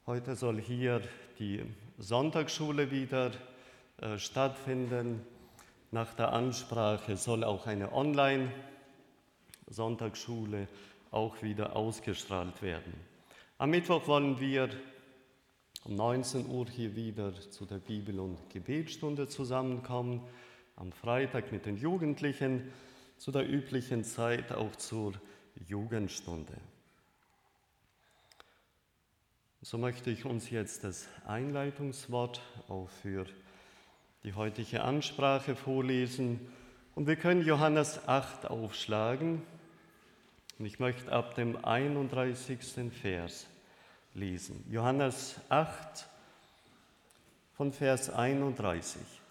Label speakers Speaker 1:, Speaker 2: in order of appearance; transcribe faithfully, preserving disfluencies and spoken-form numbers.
Speaker 1: Heute soll hier die Sonntagsschule wieder äh, stattfinden. Nach der Ansprache soll auch eine Online-Sonntagsschule auch wieder ausgestrahlt werden. Am Mittwoch wollen wir um neunzehn Uhr hier wieder zu der Bibel- und Gebetsstunde zusammenkommen. Am Freitag mit den Jugendlichen, zu der üblichen Zeit auch zur Jugendstunde. So möchte ich uns jetzt das Einleitungswort auch für die heutige Ansprache vorlesen. Und wir können Johannes acht aufschlagen. Und ich möchte ab dem einunddreißigsten Vers lesen. Johannes acht von Vers einunddreißig.